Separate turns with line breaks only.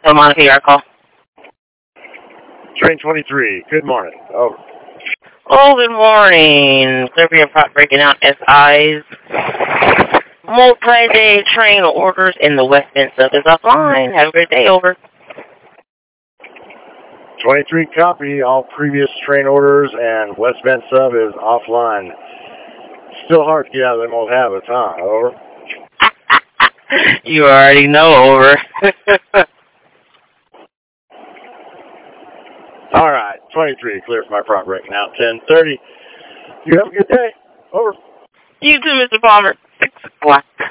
So, Monica, your call.
Train 23, good morning. Over.
Oh, good morning. Clearview Prop breaking out SI's multi-day train orders in the West Bend sub is offline. Have a great day, over.
23 copy, all previous train orders and West Bend sub is offline. Still hard to get out of them old habits, huh? Over.
You already know, over.
All right, 23, clear for my prop breaking out. 10:30. You have a good day. Over.
You too, Mr. Palmer. 6 o'clock.